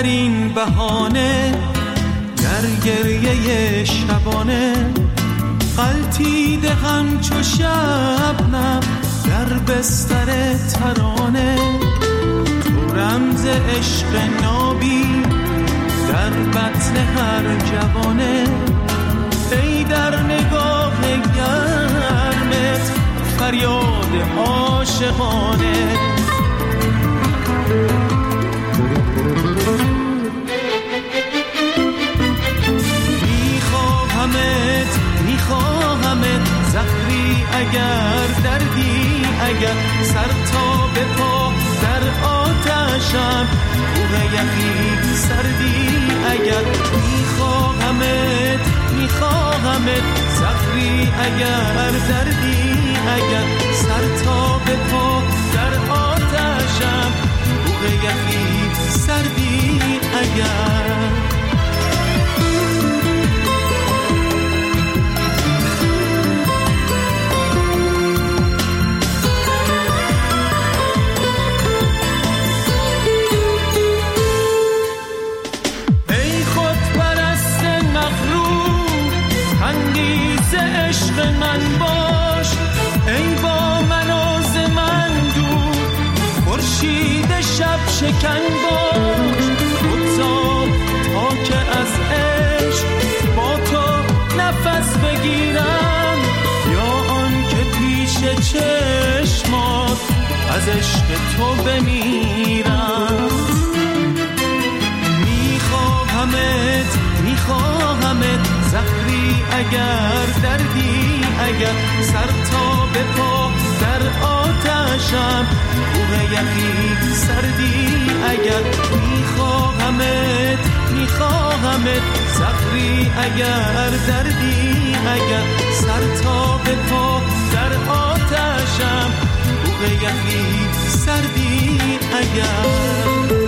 بهترین بهانه در گریه شبانه، غلطیده همچو شبنم در بستر ترانه. تو رمز عشق نابی در بطن هر جوانه، ای در نگاه گرمت فریاد عاشقانه. میخواهمت زهری اگر دردی اگر، سر تا به پا در آتشم کوه یخی سردی اگر. میخواهمت زهری اگر دردی اگر، سر تا به پا در آتشم کوه یخی سردی اگر. عشق من باش، ای با مناز من دور، خورشید شب شکن باش. بگذار تا که از عشق با تو نفس بگیرم، یا آن که پیش چشمات از عشق تو بمیرم. میخواهمت زهری اگر دردی اگر، سر تا به پا در آتشم کوه یخی سردی اگر. میخواهمت زهری اگر دردی اگر، سر تا به پا در آتشم کوه یخی سردی اگر.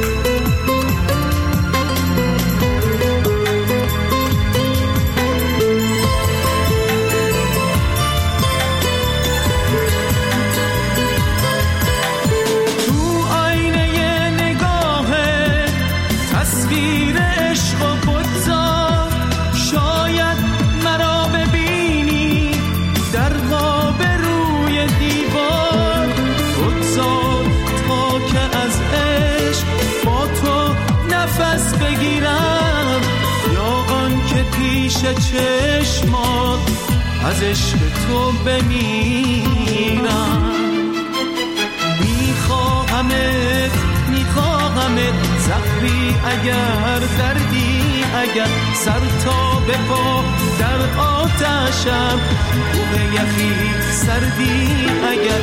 نفس بگیرم، یا آن که پیش چشمات از عشق تو بمیرم. میخواهمت زهری اگر دردی اگر، سر تا به پا در آتشم کوه یخی سردی اگر.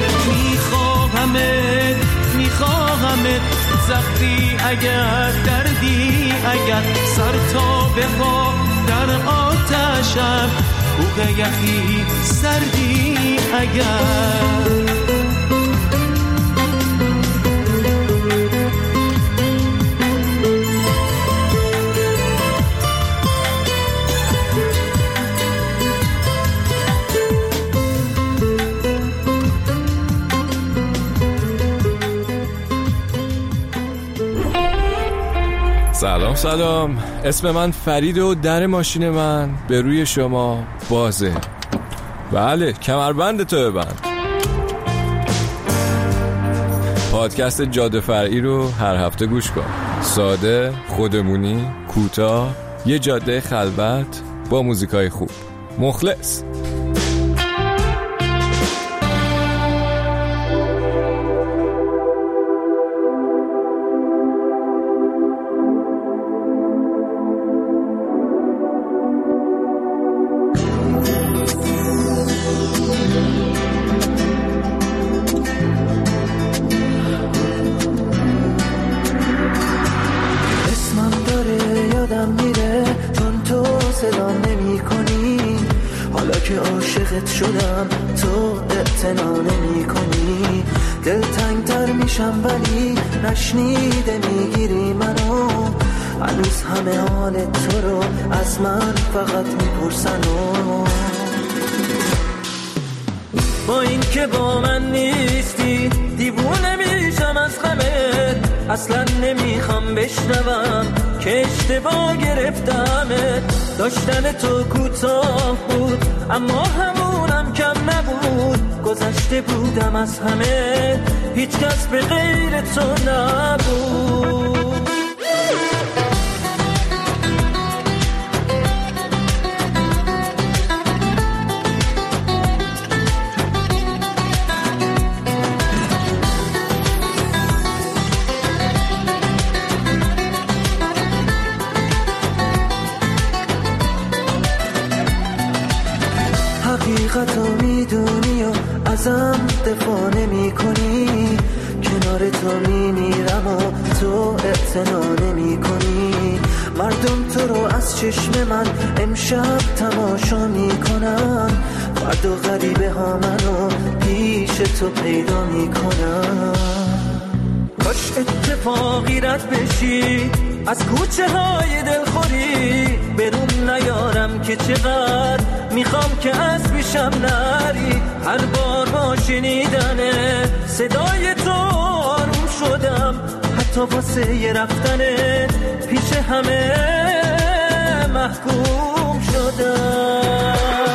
میخواهمت زهری اگر دردی اگر، سر تا به پا در آتشم کوه یخی سردی اگر. سلام، اسم من فرید و در ماشین من به روی شما بازه. بله، کمربند تو ببند. پادکست جاده فرعی رو هر هفته گوش کن. ساده، خودمونی، کوتاه، یه جاده خلوت با موزیکای خوب. مخلص. عاشقت شدم تو اعتنا نمی کنی، دلتنگ تر میشم ولی نشنیده میگیری منو، هنوز همه حال تو رو از من فقط میپرسن با این که با من نیستی دیوونه میشم از غمت، اصلا نمیخوام بشنوم که اشتباه گرفتمت. داشتن تو کوتاه بود اما همونم کم نبود. گذشته بودم از همه، هیچ کس به غیر تو نبود. حقیقتو میدونی و ازم دفاع نمی کنی. کنار تو میمیرم و تو اعتنا نمی کنی. مردم تو رو از چشم من امشب تماشا میکنن. فردا غریبه ها منو پیش تو پیدا میکنن. کاش اتفاقی رد بشی از کوچه های دلخوری. برون نیارم که چقدر میخوام که از پیشم نری. هر بار با شنیدن صدای تو آروم شدم. حتی واسه یه رفتنت پیش همه محکوم شدم.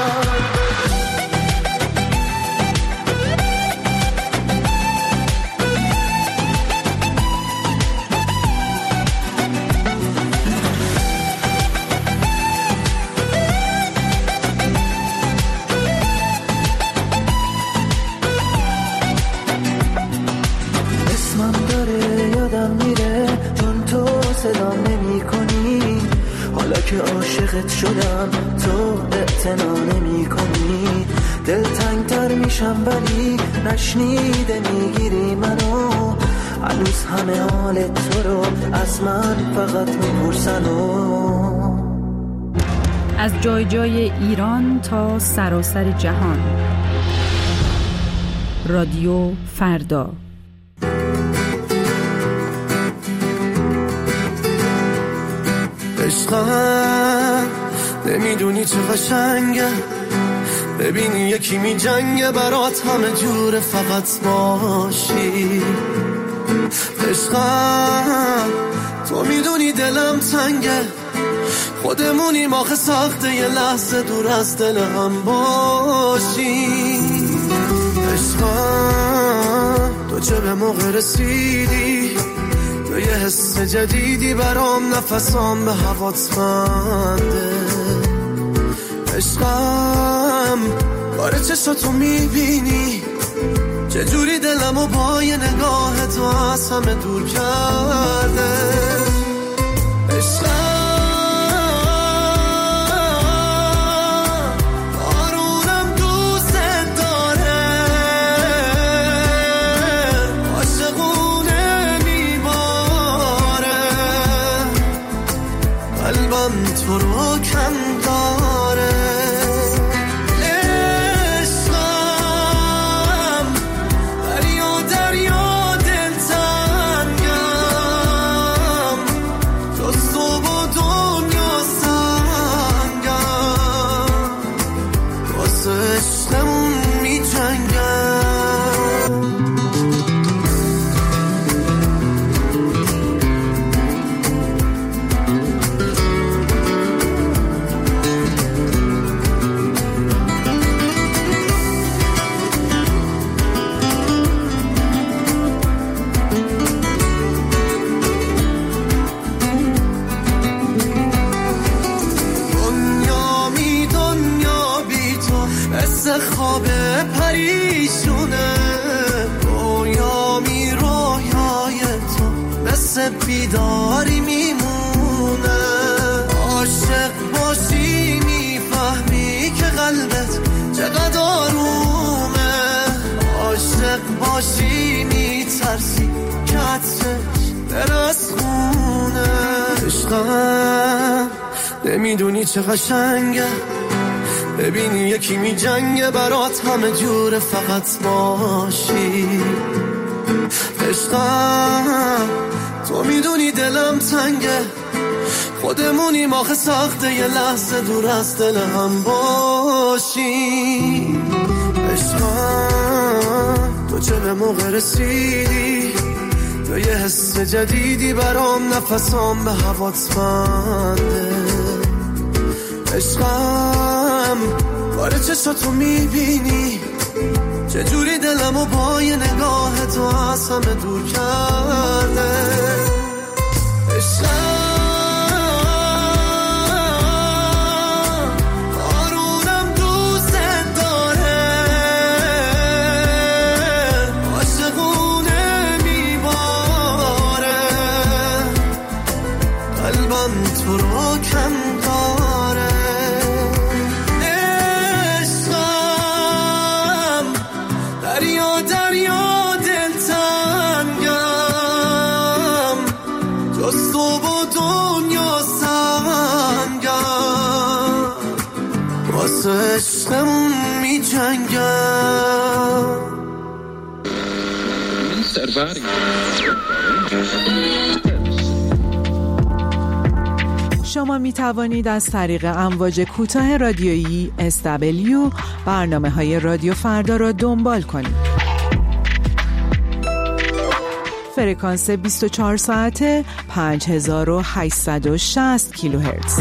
صدام نمی کنی. حالا که عاشقت شدم تو اعتنا نمی کنی. دلتنگ تر میشم ولی نشنیده میگیری منو. هنوز همه حال تو رو از من فقط میپرسن. از جای جای ایران تا سراسر جهان، رادیو فردا. عشقم نمیدونی چه قشنگه، ببینی یکی می جنگه برات همه جوره فقط باشی. عشقم تو میدونی دلم تنگه، خودمونیم آخه سخته یه لحظه دور از دل هم باشی. عشقم تو چه به موقع رسیدی، تو یه حس جدیدی برام نفسام به هوات بنده. عشقم باره چشاتو میبینی چجوری دلمو با یه نگاه تو از همه دور کرده. عشقم تو رو کم داره. عشقم دریا دریا دلتنگم، تو صبح و دنیا سنگم، واسه عشقمون می جنگم. خواب پریشونه رویامی، رویای تو مثل بیداری میمونه. عاشق باشی میفهمی که قلبت چقدر آرومه. عاشق باشی میترسی که عطرش برس خونه. عشقم نمیدونی چه قشنگه، ببینی یکی می جنگه برات همه جوره فقط باشی. عشقم تو میدونی دلم تنگه، خودمونیم آخه سخته یه لحظه دور از دل هم باشی. عشقم تو چه به موقع رسیدی، تو یه حس جدیدی برام، نفسام به هوات بنده. عشقم باره چشاتو میبینی چجوری دلمو با یه نگاه تو از همه دور کرده. عشقم آرونم دوست داره، عاشقونه میباره، قلبم تو رو کم داره. عشقم دریا دریا دلتنگم، جز تو با دنیا سنگم، واسه عشقم می جنگم. شما می توانید از طریق امواج کوتاه رادیویی SW برنامه‌های رادیو فردا را دنبال کنید. فرکانس 24 ساعته 5860 کیلوهرتز.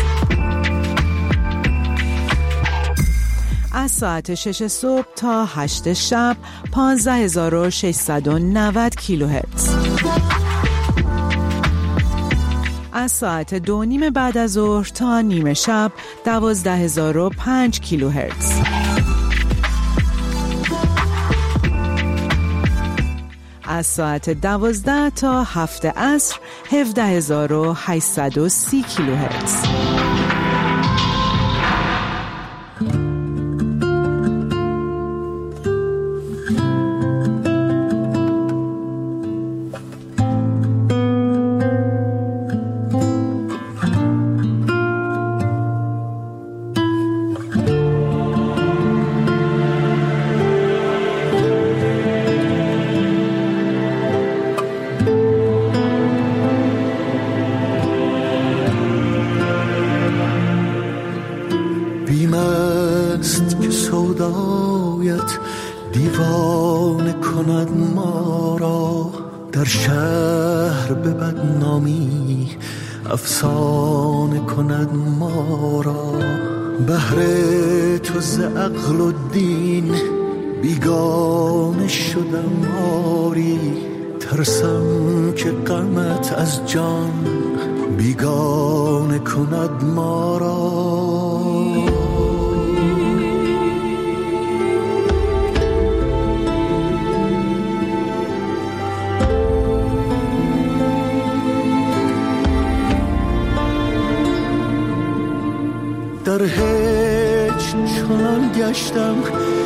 از ساعت 6 صبح تا 8 شب 15690 کیلوهرتز. از ساعت 2:30 بعد از ظهر تا نیمه شب 12005 کیلوهرتز. از ساعت 12 تا 7 عصر 17830 کیلوهرتز. سودایت دیوانه کند ما را، در شهر به بدنامی افسانه کند ما را. بهر تو ز عقل و دین بیگانه شدم آری، ترسم که غمت از جان بیگانه کند ما را. در هیچ چنان گشتم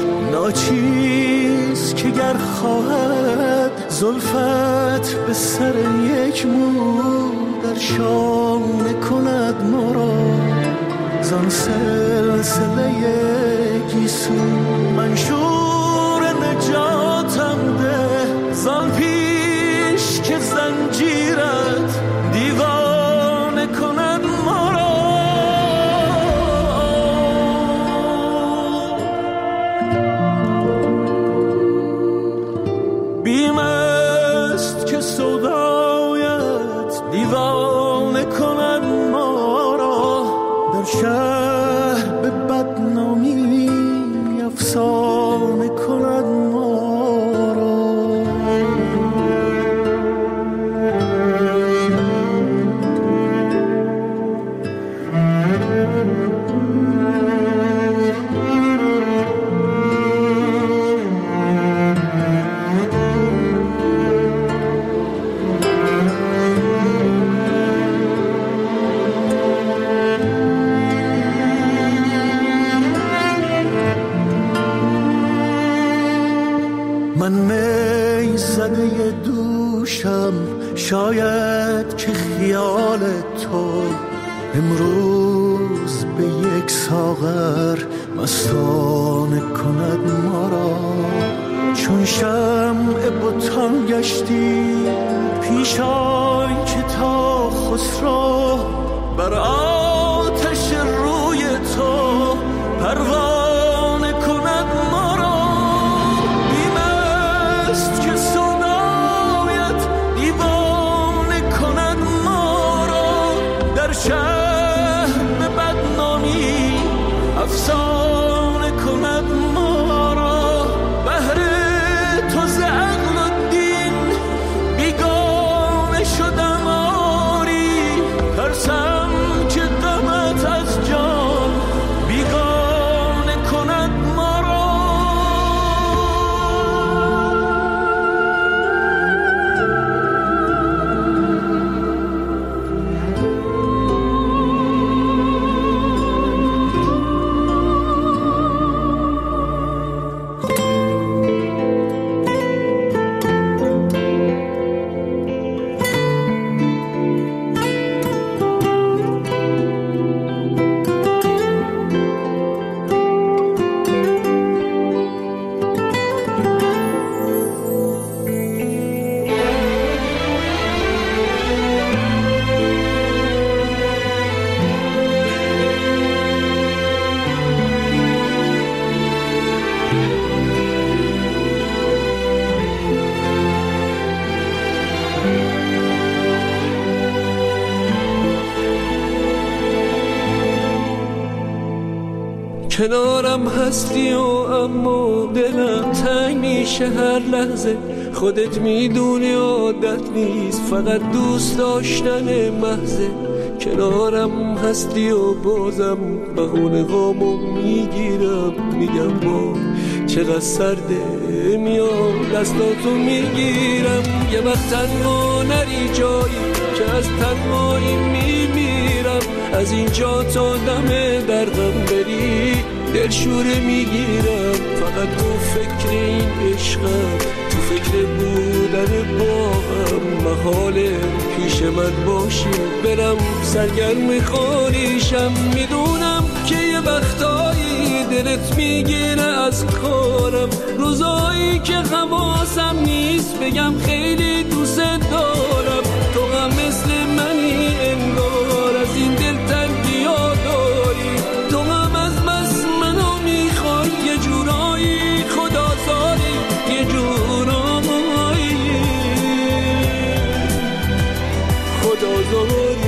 ناچیز که گر خواهد زلفت به سر یک مو در شانه کند ما را. زان سلسله گیسو منشور نجاتم ده، زان پیش که زنجیرت دیوانه کند ما را. بیم است که سودایت دیوانه کند ما را، در شهر به بدنامی افسانه کند ما را. من می زده دوشم، شاید که خیال تو امروز به یک ساغر مستانه کند ما را. چون شمع بتان گشتی پیش آی که تا خسرو بر آتش روی تو پروانه کند ما را. بیم است که سودایت دیوانه کنارم هستی و اما دلم تنگ میشه هر لحظه. خودت میدونی عادت نیست، فقط دوست داشتن محضه. کنارم هستی و بازم بهونه هامو میگیرم، میگم با چقدر سرده، میام دستاتو میگیرم. یه وقت تنها نری جایی که از تنهایی میمیرم. از اینجا تا دم درغم بری دلشوره میگیرم. فقط تو فکر این عشقم، تو فکر بودن با هم. محاله پیش من باشی برم سرگرم خاریشم. میدونم که یه وقتایی دلت میگیره از کارم، روزایی که حواسم نیست بگم خیلی دوست دارم. تو هم مثل منی انگار، از این دل تنگی ها داری. تو هم از بس منو میخوای یه جورایی، خدا زاری یه جورایی، خدا زاری.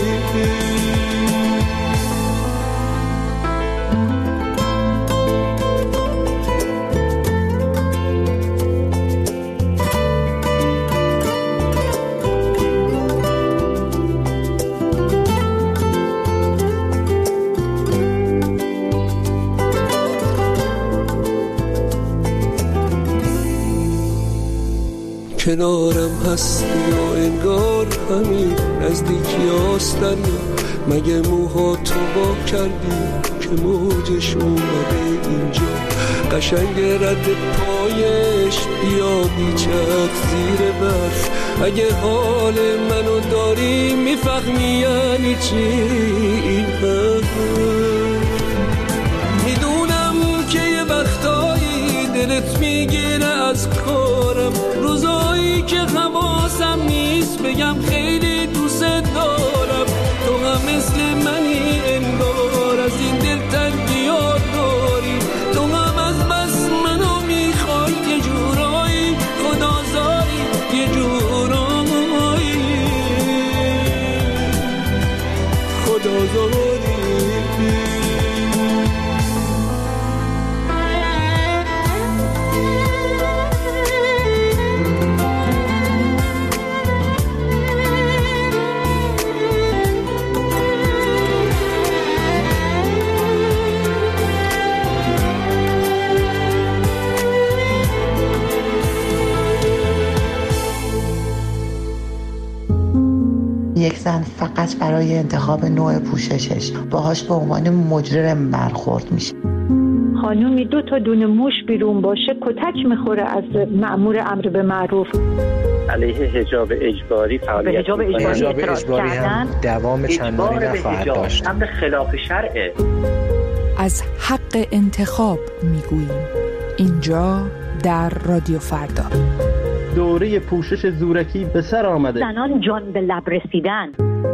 کنارم هستی و انگار همین نزدیکی آستن. مگه موها تو با کردی که موجش اومده اینجا. قشنگ رد پایش بیا بیچک زیر برف. اگه حال منو داری میفهمی یعنی چی این حرف. میدونم که یه وقتایی دلت میگیره از کارم، روزایی که حواسم نیست بگم خیلی دوست دارم. تو هم مثل منی انگار، از این دل تنگی ها داری. تو هم از بس منو میخوای یه جورایی، خدا زاری یه جورایی، خدا زاری. یک زن فقط برای انتخاب نوع پوششش باهاش به عنوان مجرم برخورد میشه. خانومی 2 تا دونه موش بیرون باشه کتک میخوره از مأمور امر به معروف. علیه حجاب اجباری فعالیت حجاب اجباری هم دوام چندانی نخواهد داشت. امر خلاف شرعه. از حق انتخاب میگوییم اینجا در رادیو فردا. دوره پوشش زورکی به سر آمده. زنان جان به لب رسیدن.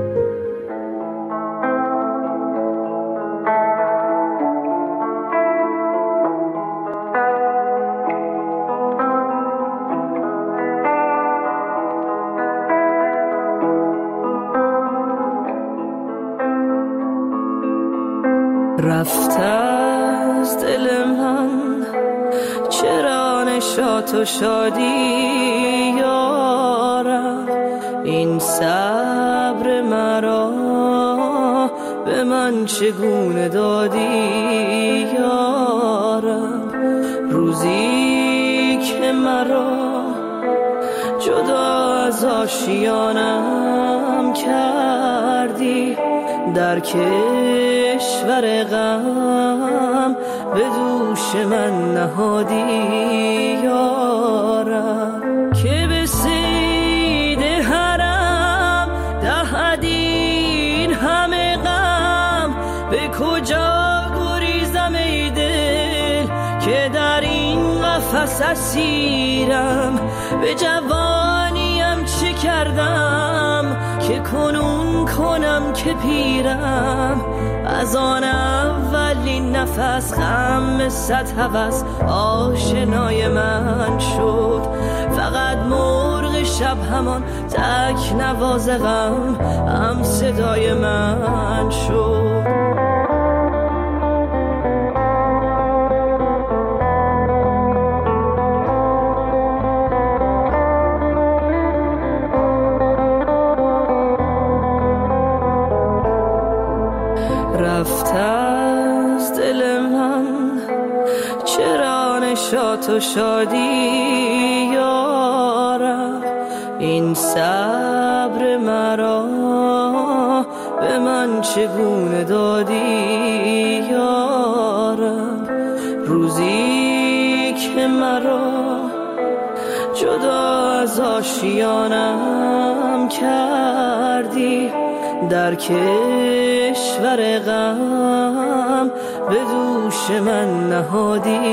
رفته از دل من چرا نشاط و شادی یارم، این صبر مرا به من چگونه دادی یارم. روزی که مرا جدا از آشیانم کردی، در کشور غم به دوش من نهادی یارم. که به صید حرم دهدین همه غم، به کجا گریزم ای دل که در این قفس اسیرم. به جوانیم چه کردم که کنون کنم که پیرم، از آن اولین نفس غم 100 هوس آشنای من شد. فقط مرغ شب همان تک نواز غم هم صدای من شد. رفت از دل من، چرا نشاط و شادی یارم، این صبر مرا به من چگونه دادی یارم، روزی که مرا جدا از آشیانم کردی، در کشور غم به دوش من نهادی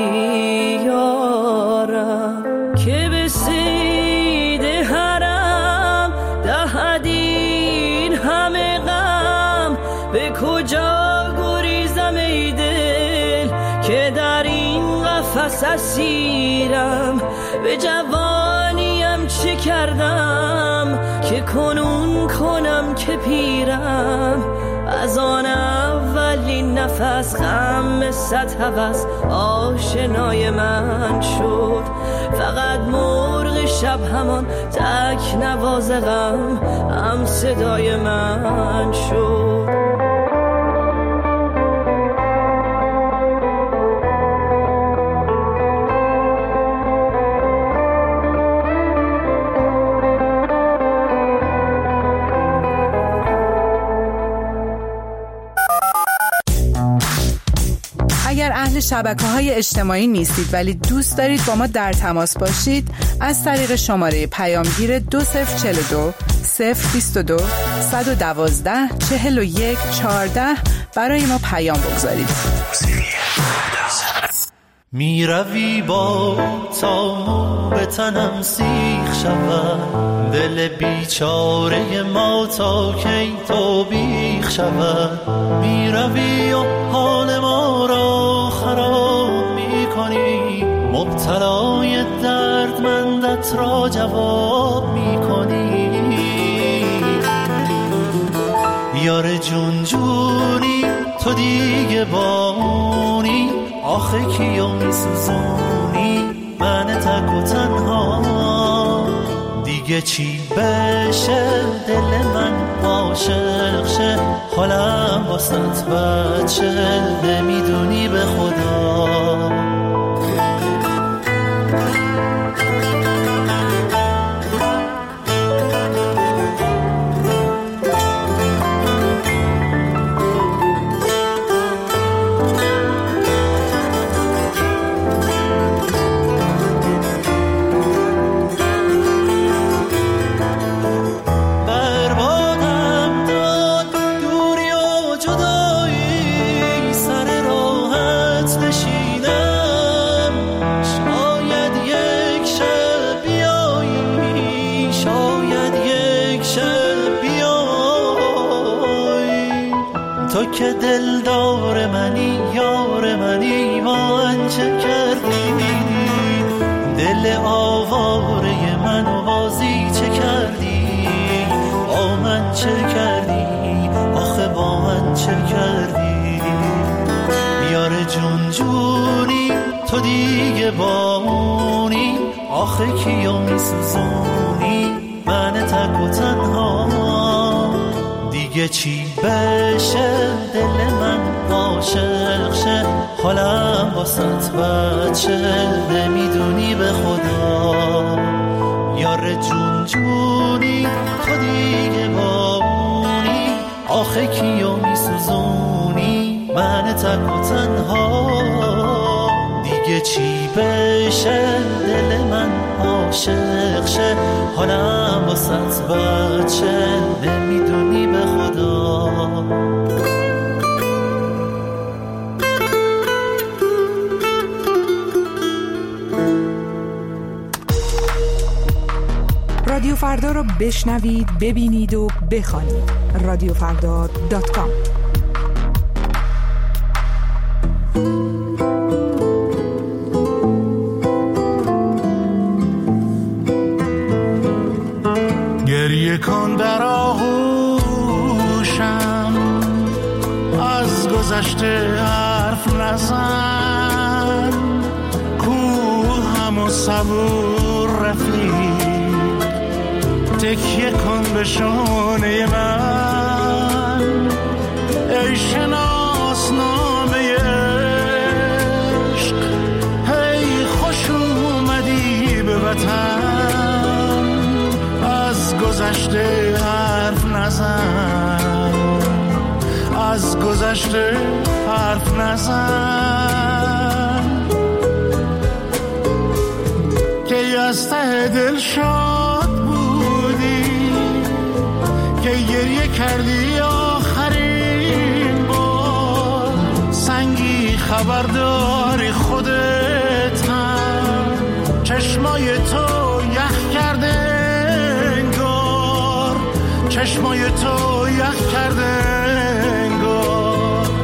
یارم، که به صید حرم دهدین همه غم، به کجا گریزم ای دل که در این قفس اسیرم، به جوانیم چه کردم که کنون کنم که پیرم، از آن اولین نفس غم صد هوس آشنای من شد، فقط مرغ شب همان تک نواز غم هم صدای من شد. اگر اهل شبکه‌های اجتماعی نیستید ولی دوست دارید با ما در تماس باشید، از طریق شماره پیامگیر 2042 022 112 41 14 برای ما پیام بگذارید. می روی با تا مو به تنم سیخ شود، دل بیچاره ما تا کی تو بیخ شود، می روی و حال ما را خراب می کنی، مبتلای دردمندت را جواب می کنی، یار جون جونی تو دیگه بامونی، آخه کیو میسوزونی من تک و تنها، دیگه چی بشه دل من عاشق شه، حالم واسط بچه نمیدونی به خدا. تو که دلدار منی یار منی، من چه کردی دل آواره منو بازی چه کردی، با من چه کردی آخه با من چه کردی، یار جون جونی تو دیگه بامونی، آخه کیو میسوزونی من تک و تنها، دیگه چی بشه دل من عاشق شه، حالم واسط بچه نمیدونی به خدا، یار جون جونی تو دیگه بامونی، آخه کیو میسوزونی من تک و تنها، دیگه چی بشه دل من عاشق شه، حالم واسط بچه نمیدونی به خدا. رادیو فردا رو بشنوید، ببینید و بخوانید. radiofrda.com. گریه کن در آغوشم، از گذشته حرف نزن، کوهم و صبور رفیق، تکیه کن به شانه من ای شنا گذشته حرف نزن، از گذشته حرف نزن، که از ته دل شاد بودی، که گریه کردی آخرین بار، سنگی خبرداری خودت هم، چشمای تو یخ کرده انگار، چشمای تو یخ کرده انگار.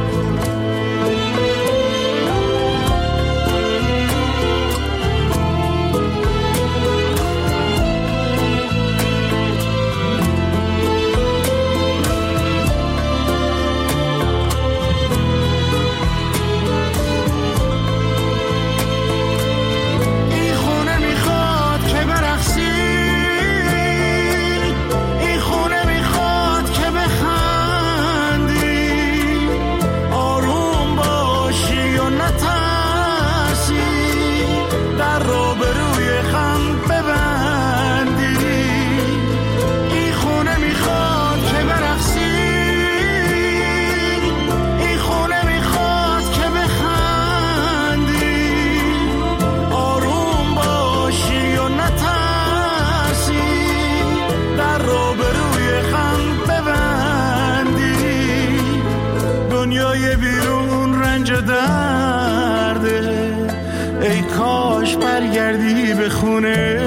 دنیای بیرون رنج درده، ای کاش برگردی به خونه،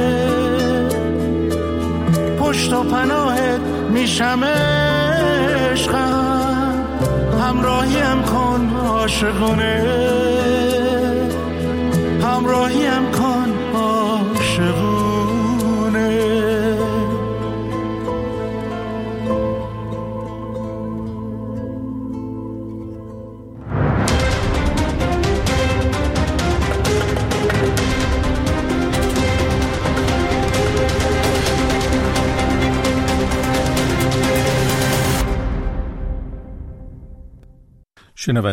پشت و پناهت میشم عشقم، همراهیم کن عاشقونه، همراهیم کن عاشقونه.